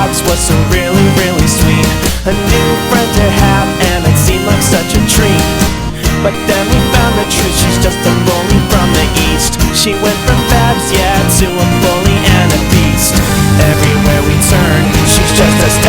Babs was so really, really sweet. A new friend to have, and it seemed like such a treat. But then we found the truth, she's just a bully from the east. She went from Babs, yeah, to a bully and a beast. Everywhere we turn, she's just a